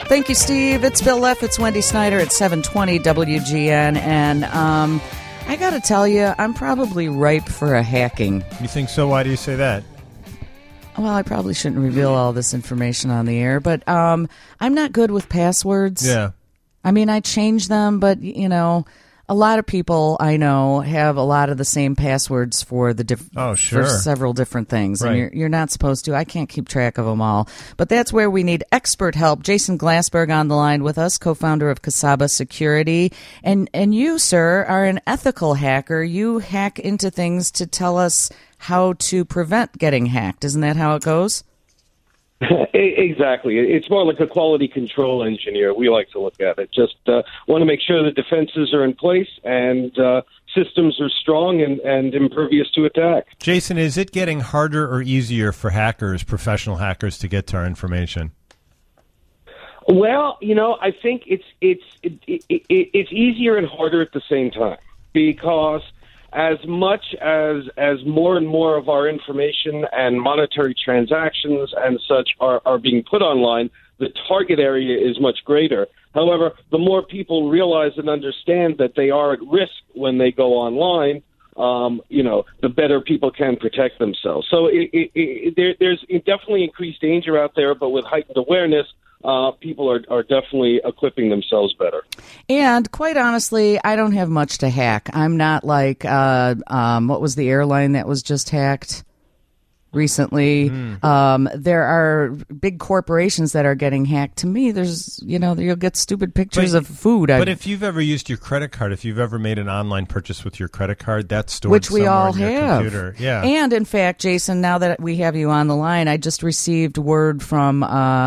Thank you, Steve. It's Bill Leff. It's Wendy Snyder at 720 WGN. And I got to tell you, I'm probably ripe for a hacking. You think so? Why do you say that? Well, I probably shouldn't reveal all this information on the air, but I'm not good with passwords. Yeah. I mean, I change them, but, you know, a lot of people I know have a lot of the same passwords for the for several different things, right. And you're not supposed to. I can't keep track of them all, but that's where we need expert help. Jason Glassberg on the line with us, co-founder of Casaba Security, and you, sir, are an ethical hacker. You hack into things to tell us how to prevent getting hacked. Isn't that how it goes? Exactly. It's more like a quality control engineer. We like to look at it. Just want to make sure the defenses are in place and systems are strong and impervious to attack. Jason, is it getting harder or easier for hackers, professional hackers, to get to our information? Well, you know, I think it's easier and harder at the same time, because as much as more and more of our information and monetary transactions and such are being put online, the target area is much greater. However, the more people realize and understand that they are at risk when they go online, you know, the better people can protect themselves. So there's definitely increased danger out there, but with heightened awareness, people are definitely equipping themselves better. And quite honestly, I don't have much to hack. I'm not like, what was the airline that was just hacked recently? There are big corporations that are getting hacked. To me, there's, you know, you'll get stupid pictures of food. But if you've ever used your credit card, if you've ever made an online purchase with your credit card, that's stored which we somewhere all in your have. computer. Yeah. And in fact, Jason, now that we have you on the line, I just received word from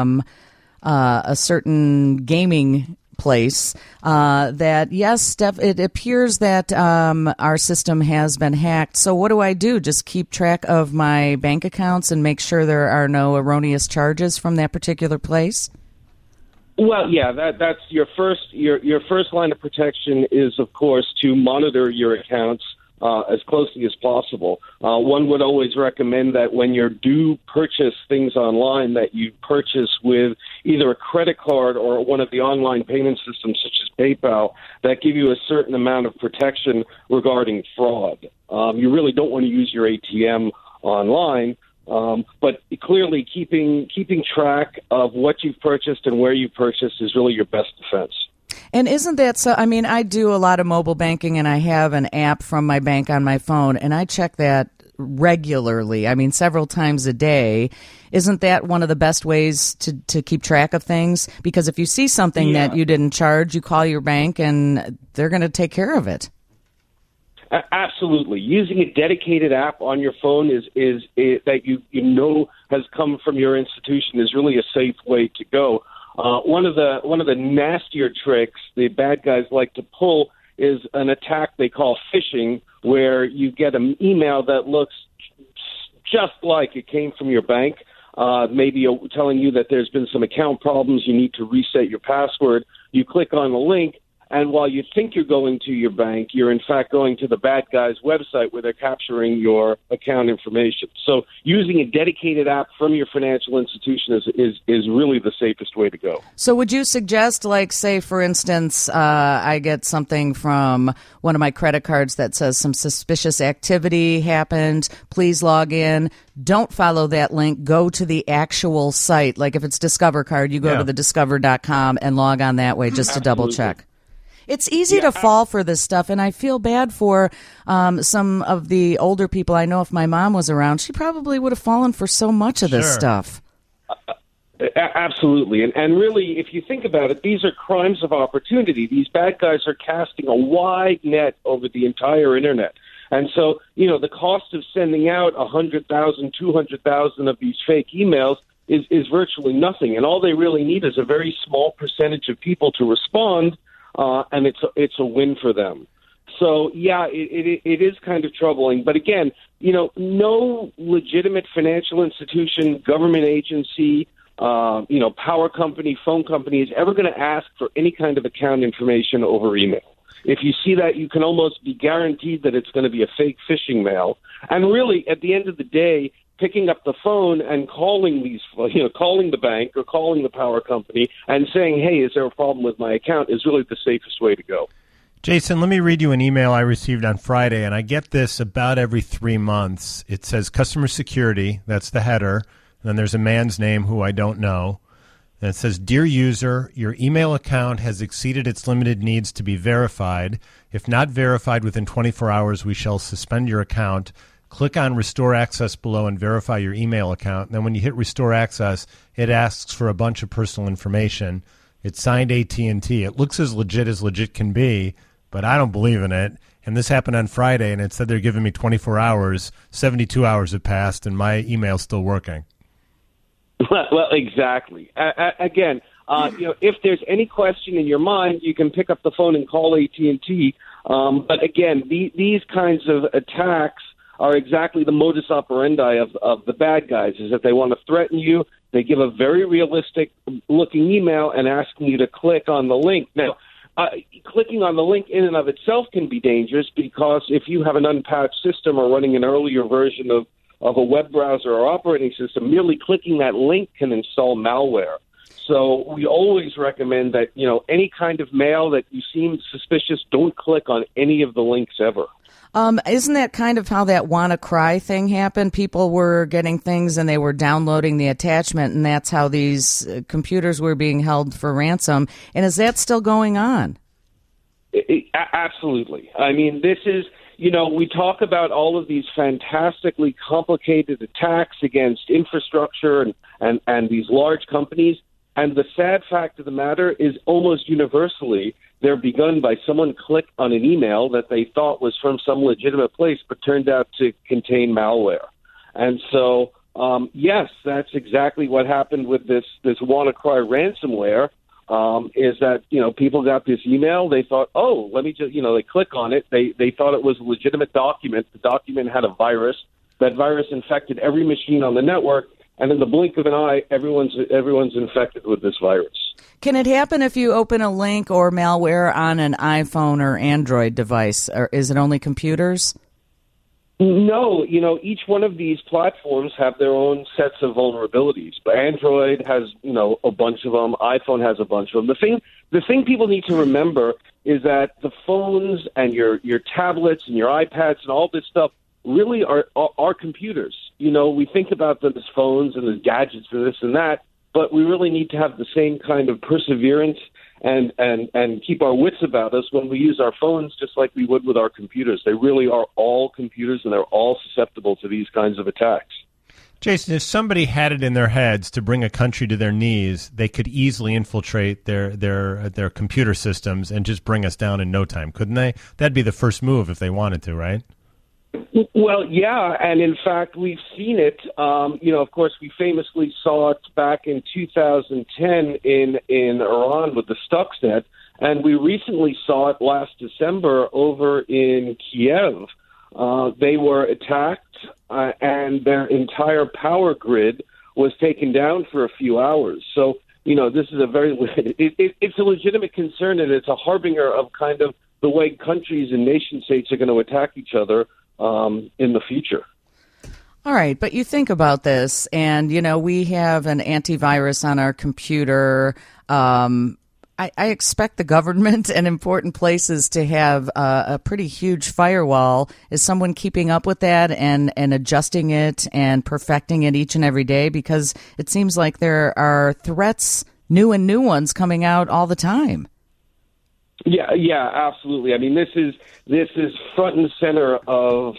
a certain gaming place that, yes, it appears that our system has been hacked. So what do I do? Just keep track of my bank accounts and make sure there are no erroneous charges from that particular place? Well, yeah, that's your first line of protection is, of course, to monitor your accounts as closely as possible. One would always recommend that when you do purchase things online, that you purchase with either a credit card or one of the online payment systems such as PayPal that give you a certain amount of protection regarding fraud. You really don't want to use your ATM online, but clearly keeping track of what you've purchased and where you've purchased is really your best defense. And isn't that so? I mean, I do a lot of mobile banking, and I have an app from my bank on my phone, and I check that regularly. I mean, several times a day. Isn't that one of the best ways to keep track of things? Because if you see something that you didn't charge, you call your bank, and they're going to take care of it. Absolutely. Using a dedicated app on your phone is that you know has come from your institution is really a safe way to go. One of the nastier tricks the bad guys like to pull is an attack they call phishing, where you get an email that looks just like it came from your bank, maybe telling you that there's been some account problems, you need to reset your password. You click on the link, and while you think you're going to your bank, you're in fact going to the bad guy's website where they're capturing your account information. So using a dedicated app from your financial institution is really the safest way to go. So would you suggest, like, say, for instance, I get something from one of my credit cards that says some suspicious activity happened, please log in. Don't follow that link. Go to the actual site. Like if it's Discover Card, you go to the discover.com and log on that way just to double check. It's easy to fall for this stuff, and I feel bad for some of the older people. I know if my mom was around, she probably would have fallen for so much of this stuff. Absolutely. And really, if you think about it, these are crimes of opportunity. These bad guys are casting a wide net over the entire Internet. And so, you know, the cost of sending out 100,000, 200,000 of these fake emails is virtually nothing. And all they really need is a very small percentage of people to respond, and it's a win for them. So, yeah, it is kind of troubling. But again, you know, no legitimate financial institution, government agency, power company, phone company is ever going to ask for any kind of account information over email. If you see that, you can almost be guaranteed that it's going to be a fake phishing mail. And really, at the end of the day, picking up the phone and calling calling the bank or calling the power company and saying, hey, is there a problem with my account, is really the safest way to go. Jason, let me read you an email I received on Friday, and I get this about every 3 months. It says customer security, that's the header, and then there's a man's name who I don't know. And it says, dear user, your email account has exceeded its limited needs to be verified. If not verified within 24 hours, we shall suspend your account. Click on Restore Access below and verify your email account. And then when you hit Restore Access, it asks for a bunch of personal information. It's signed AT&T. It looks as legit can be, but I don't believe in it. And this happened on Friday, and it said they're giving me 24 hours. 72 hours have passed, and my email's still working. Well, exactly. Again, if there's any question in your mind, you can pick up the phone and call AT&T. But again, these kinds of attacks are exactly the modus operandi of the bad guys, is that they want to threaten you. They give a very realistic-looking email and asking you to click on the link. Now, clicking on the link in and of itself can be dangerous, because if you have an unpatched system or running an earlier version of a web browser or operating system, merely clicking that link can install malware. So we always recommend that, any kind of mail that you seem suspicious, don't click on any of the links ever. Isn't that kind of how that WannaCry thing happened? People were getting things and they were downloading the attachment, and that's how these computers were being held for ransom. And is that still going on? Absolutely. I mean, this is, we talk about all of these fantastically complicated attacks against infrastructure and these large companies. And the sad fact of the matter is, almost universally, they're begun by someone clicked on an email that they thought was from some legitimate place, but turned out to contain malware. And so, yes, that's exactly what happened with this WannaCry ransomware, is that, people got this email. They thought, oh, let me just, they click on it. They thought it was a legitimate document. The document had a virus. That virus infected every machine on the network. And in the blink of an eye, everyone's infected with this virus. Can it happen if you open a link or malware on an iPhone or Android device, or is it only computers? No, each one of these platforms have their own sets of vulnerabilities. But Android has, a bunch of them. iPhone has a bunch of them. The thing people need to remember is that the phones and your tablets and your iPads and all this stuff really are computers. We think about them as phones and as gadgets and this and that, but we really need to have the same kind of perseverance and keep our wits about us when we use our phones, just like we would with our computers. They really are all computers, and they're all susceptible to these kinds of attacks. Jason, if somebody had it in their heads to bring a country to their knees, they could easily infiltrate their computer systems and just bring us down in no time, couldn't they? That'd be the first move if they wanted to, right? Well, yeah, and in fact, we've seen it. Of course, we famously saw it back in 2010 in Iran with the Stuxnet, and we recently saw it last December over in Kiev. They were attacked, and their entire power grid was taken down for a few hours. So, this is it's a legitimate concern, and it's a harbinger of kind of the way countries and nation states are going to attack each other in the future. All right, but you think about this, and, we have an antivirus on our computer. I expect the government and important places to have a pretty huge firewall. Is someone keeping up with that and adjusting it and perfecting it each and every day? Because it seems like there are threats, new ones coming out all the time. Yeah, absolutely. I mean, this is front and center of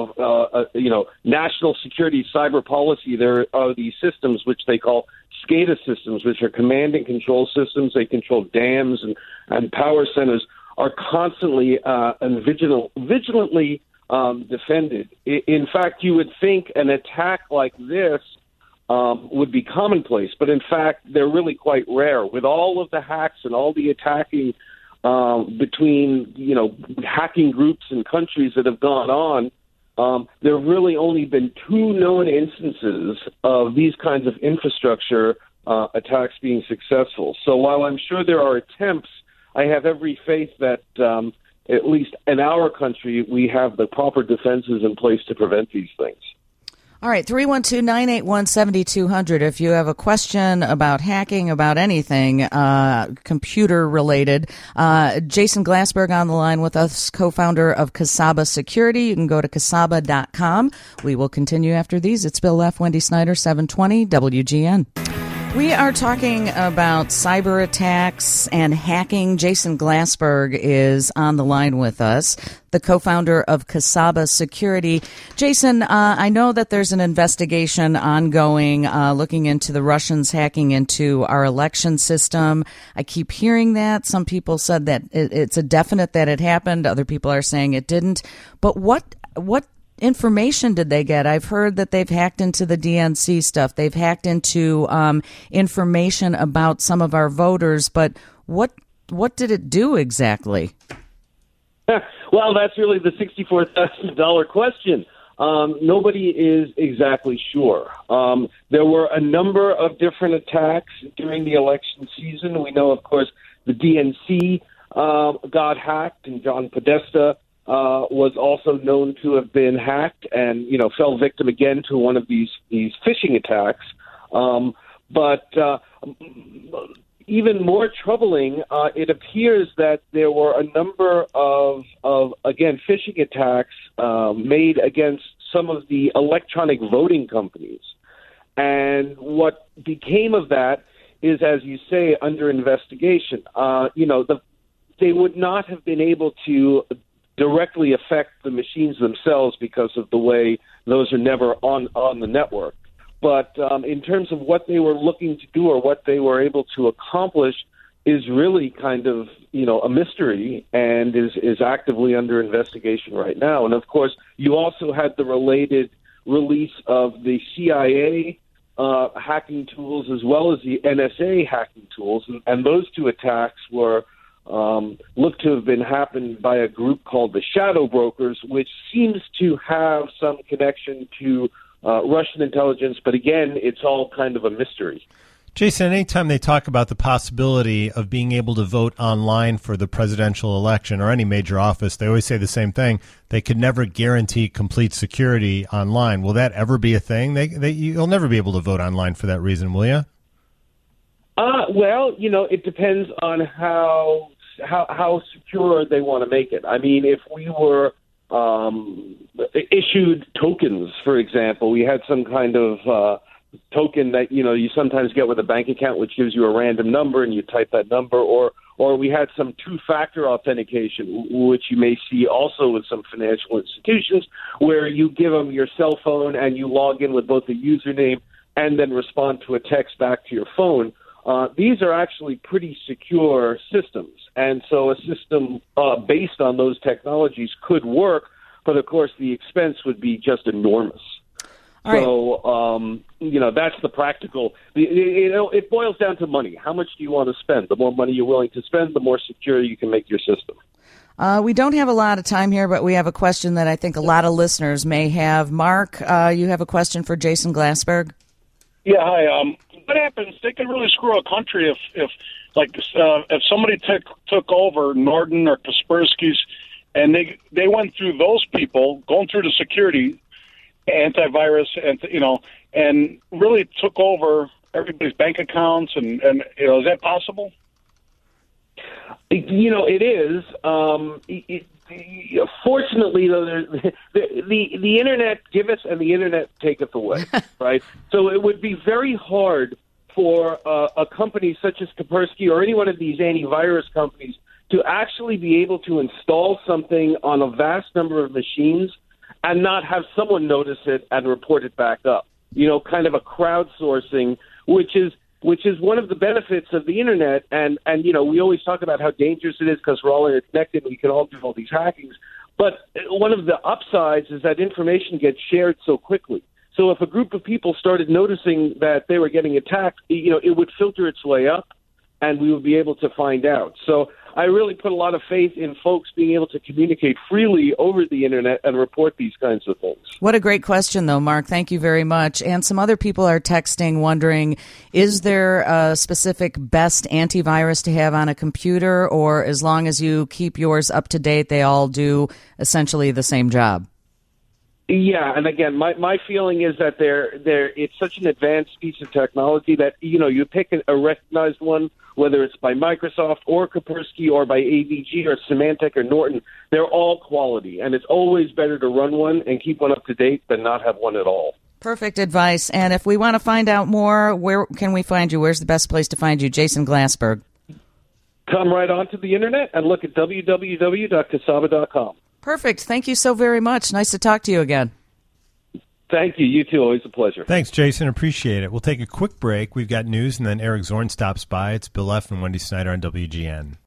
national security cyber policy. There are these systems which they call SCADA systems, which are command and control systems. They control dams and power centers, are constantly and vigilantly defended. In fact, you would think an attack like this would be commonplace, but in fact, they're really quite rare. With all of the hacks and all the attacking between, hacking groups and countries that have gone on, there have really only been 2 known instances of these kinds of infrastructure attacks being successful. So while I'm sure there are attempts, I have every faith that at least in our country, we have the proper defenses in place to prevent these things. All right, 312-981-7200. If you have a question about hacking, about anything computer related, Jason Glassberg on the line with us, co-founder of Casaba Security. You can go to casaba.com. We will continue after these. It's Bill Leff, Wendy Snyder, 720 WGN. We are talking about cyber attacks and hacking. Jason Glassberg is on the line with us, the co-founder of Casaba Security. Jason, I know that there's an investigation ongoing looking into the Russians hacking into our election system. I keep hearing that. Some people said that it's a definite that it happened. Other people are saying it didn't. But what information did they get? I've heard that they've hacked into the DNC stuff. They've hacked into information about some of our voters. But what did it do exactly? Well, that's really the $64,000 question. Nobody is exactly sure. There were a number of different attacks during the election season. We know, of course, the DNC got hacked, and John Podesta was also known to have been hacked and, fell victim again to one of these phishing attacks. But even more troubling, it appears that there were a number of again, phishing attacks made against some of the electronic voting companies. And what became of that is, as you say, under investigation. They would not have been able to directly affect the machines themselves because of the way those are never on the network. But in terms of what they were looking to do or what they were able to accomplish is really kind of, a mystery and is actively under investigation right now. And, of course, you also had the related release of the CIA hacking tools as well as the NSA hacking tools. And those two attacks were looked to have been happened by a group called the Shadow Brokers, which seems to have some connection to Russian intelligence. But again, it's all kind of a mystery. Jason, anytime they talk about the possibility of being able to vote online for the presidential election or any major office, they always say the same thing. They could never guarantee complete security online. Will that ever be a thing? You'll never be able to vote online for that reason, will you? Well, it depends on how secure they want to make it. I mean, if we were issued tokens, for example, we had some kind of token that, you sometimes get with a bank account, which gives you a random number and you type that number, or we had some two-factor authentication, which you may see also with some financial institutions, where you give them your cell phone and you log in with both a username and then respond to a text back to your phone. These are actually pretty secure systems, and so a system based on those technologies could work, but of course the expense would be just enormous. All right. So, that's the practical. It boils down to money. How much do you want to spend? The more money you're willing to spend, the more secure you can make your system. We don't have a lot of time here, but we have a question that I think a lot of listeners may have. Mark, you have a question for Jason Glassberg? Yeah, hi. What happens? They can really screw a country if somebody took over Norton or Kaspersky's, and they went through those people, going through the security, antivirus, and really took over everybody's bank accounts, and is that possible? It is. Fortunately, though, the internet giveth and the internet taketh away, right? So it would be very hard for a company such as Kaspersky or any one of these antivirus companies to actually be able to install something on a vast number of machines and not have someone notice it and report it back up. Kind of a crowdsourcing, which is one of the benefits of the internet. And we always talk about how dangerous it is because we're all interconnected and we can all do all these hackings. But one of the upsides is that information gets shared so quickly. So if a group of people started noticing that they were getting attacked, it would filter its way up and we would be able to find out. So I really put a lot of faith in folks being able to communicate freely over the internet and report these kinds of things. What a great question, though, Mark. Thank you very much. And some other people are texting wondering, is there a specific best antivirus to have on a computer, or as long as you keep yours up to date, they all do essentially the same job? Yeah, and again, my feeling is that it's such an advanced piece of technology that, you pick a recognized one, whether it's by Microsoft or Kaspersky or by AVG or Symantec or Norton, they're all quality. And it's always better to run one and keep one up to date than not have one at all. Perfect advice. And if we want to find out more, where can we find you? Where's the best place to find you? Jason Glassberg. Come right onto the internet and look at www.kasaba.com. Perfect. Thank you so very much. Nice to talk to you again. Thank you. You too. Always a pleasure. Thanks, Jason. Appreciate it. We'll take a quick break. We've got news, and then Eric Zorn stops by. It's Bill F. and Wendy Snyder on WGN.